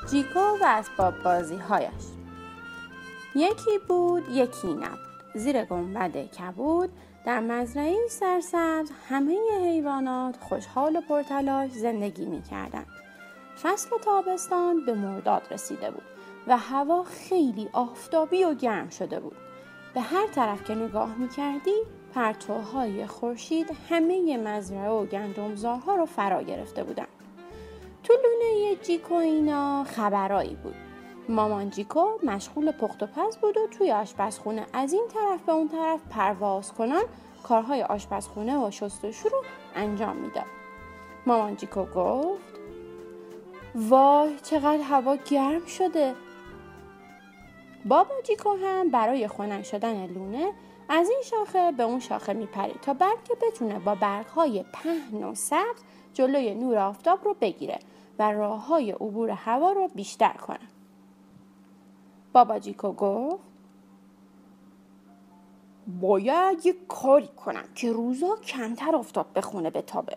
جیکو و اسباب بازی‌هایش. یکی بود یکی نبود. زیر گنبد کبود در مزرعه‌ای سرسبز همه حیوانات خوشحال و پرتلاش زندگی می‌کردند. فصل تابستان به مرداد رسیده بود و هوا خیلی آفتابی و گرم شده بود. به هر طرف که نگاه می‌کردی پرتوهای خورشید همه مزرعه و گندمزارها رو فرا گرفته بودند. تو لونه جیکو اینا خبرایی بود. مامان جیکو مشغول پخت و پز بود و توی آشپزخونه از این طرف به اون طرف پرواز کنان کارهای آشپزخونه و شستشو رو انجام میداد. مامان جیکو گفت: وای چقدر هوا گرم شده. بابا جیکو هم برای خنک شدن لونه از این شاخه به اون شاخه میپرید تا بلکه بتونه با برگ‌های پهن و سبز جلوی نور آفتاب رو بگیره و راه‌های عبور هوا رو بیشتر کنه. بابا جیکو گفت: باید یک کاری کنم که روزا کمتر آفتاب به خونه بتابه.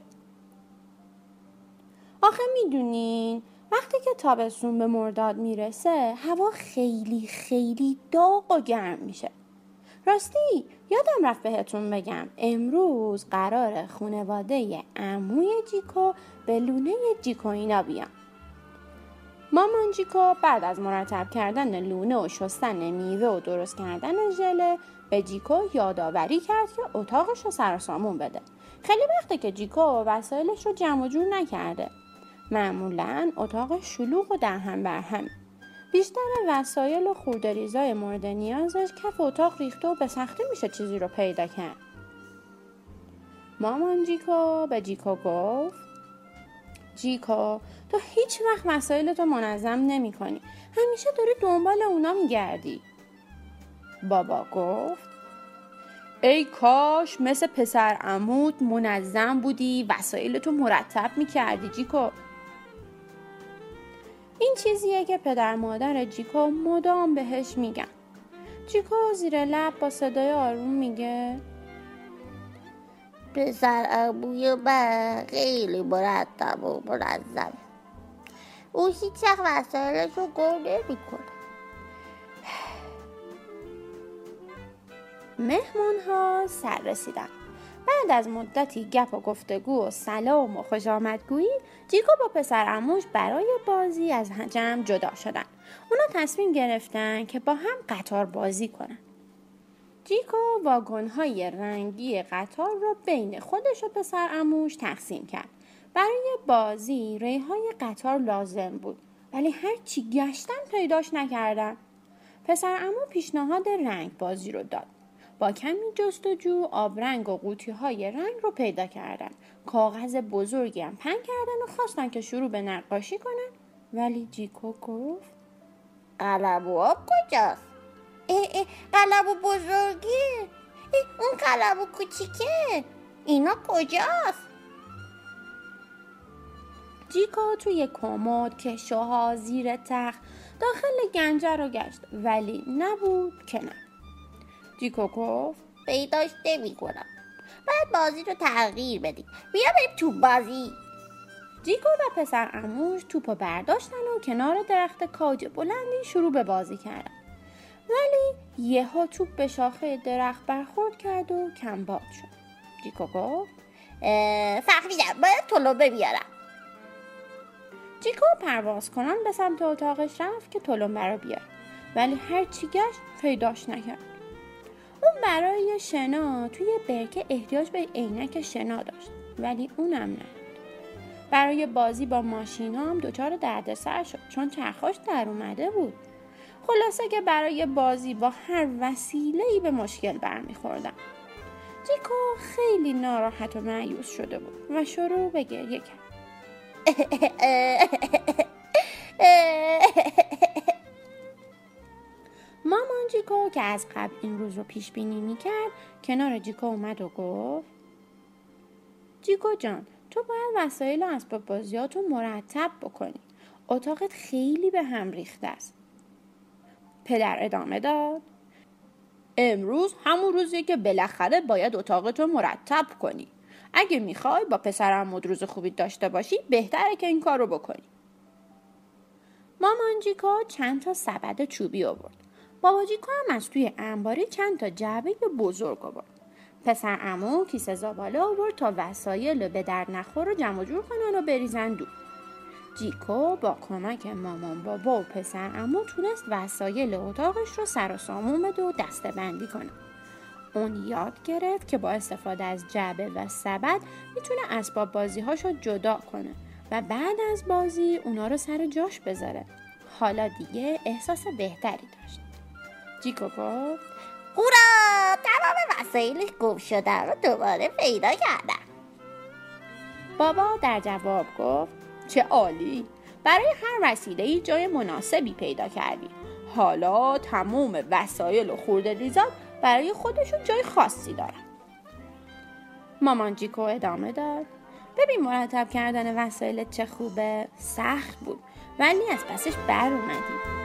آخه میدونین وقتی که تابستون به مرداد میرسه هوا خیلی خیلی داغ و گرم میشه. راستی یادم رفت بهتون بگم امروز قرار خانواده عموی جیکو به لونه جیکو اینا بیان. مامان جیکو بعد از مرتب کردن لونه و شستن میوه و درست کردن ژله به جیکو یادآوری کرد که اتاقش رو سر و سامون بده. خیلی وقته که جیکو وسایلش رو جمع و جور نکرده. معمولاً اتاقش شلوغ و در هم بر هم. بیشتر وسایل و خورده‌ریزای مورد نیازش کف اتاق ریخته و به سختی میشه چیزی رو پیدا کرد. مامان جیکو به جیکو گفت: جیکو تو هیچ وقت وسایلتو منظم نمی کنی. همیشه داری دنبال اونا میگردی. بابا گفت: ای کاش مثل پسر عموت منظم بودی وسایلتو مرتب میکردی جیکو. این چیزیه که پدر مادر جیکو مدام بهش میگن. جیکو زیر لب با صدای آروم میگه: پسر عموی من خیلی مرتب و منظم. او هیچ وقت وسایلش رو گم نمی‌کنه. مهمون ها سر رسیدن. بعد از مدتی گپ و گفتگو و سلام و خوش آمدگویی جیکو با پسر عموش برای بازی از جمع جدا شدن. اونا تصمیم گرفتن که با هم قطار بازی کنن. جیکو واگن‌های رنگی قطار رو بین خودش و پسر عموش تقسیم کرد. برای بازی ریهای قطار لازم بود ولی هر چی گشتن پیداش نکردن. پسر عمو پیشنهاد رنگ بازی رو داد. با کمی جستجو آبرنگ و قوطی‌های رنگ رو پیدا کردن. کاغذ بزرگی هم پهن کردن و خواستن که شروع به نقاشی کنن ولی جیکو گفت: قلم و آب کجاست؟ قلم بزرگی؟ اون قلم کوچیکه؟ اینا کجاست؟ جیکو توی کمد، کشوها، زیر تخت داخل گنجه رو گشت ولی نبود که نه. جیکو گفت: پیداش نمی‌کنم. باید بازی رو تغییر بدیم. بیا بریم تو بازی. جیکو و پسر عموش توپو برداشتن و کنار درخت کاج بلندی شروع به بازی کردن. ولی یهو توپ به شاخه درخت برخورد کرد و کمباد شد. جیکو گفت: فهمیدم باید تلمبه بیارم. جیکو پرواز کنان به سمت اتاقش رفت که تلمبه رو بیاره ولی هر چی گشت پیداش نکرد. اون برای شنا توی برکه احتیاج به عینک شنا داشت ولی اونم نه. برای بازی با ماشینا هم دچار دردسر شد چون چرخاش در اومده بود. خلاصه که برای بازی با هر وسیله‌ای به مشکل برمیخوردن. جیکو خیلی ناراحت و مایوس شده بود و شروع به گریه کرد. مامان جیکو که از قبل این روز رو پیش بینی میکرد کنار جیکو اومد و گفت: جیکو جان تو باید وسایل و اسباب بازیاتو مرتب بکنی. اتاقت خیلی به هم ریخته است. پدر ادامه داد: امروز همون روزیه که بالاخره باید اتاقتو مرتب کنی. اگه میخوای با پسر عموت روز خوبی داشته باشی بهتره که این کار رو بکنی. مامان جیکو چند تا سبد چوبی آورد. بابا جیکو هم از توی انباری چند تا جعبه بزرگ آورد. پسر عمو کیسه زباله آورد تا وسایل به در نخور رو جمع جور کنن و بریزن دور. جیکو با کمک مامان بابا و پسر عمو تونست وسایل اتاقش رو سر و سامون بده و دسته بندی کنه. اون یاد گرفت که با استفاده از جعبه و سبد میتونه اسباب بازی‌هاشو جدا کنه و بعد از بازی اونا رو سر جاش بذاره. حالا دیگه احساس بهتری داشت. جیکو گفت هورا، تمام وسایلش گم شده رو دوباره پیدا کردم. بابا در جواب گفت چه عالی، برای هر وسیله‌ای جای مناسبی پیدا کردی. حالا تمام وسایل و خورده ریزات برای خودشون جای خاصی دارن. مامان جیکو ادامه داد ببین مرتب کردن وسایلت چه خوبه، سخت بود ولی از پسش بر اومدی.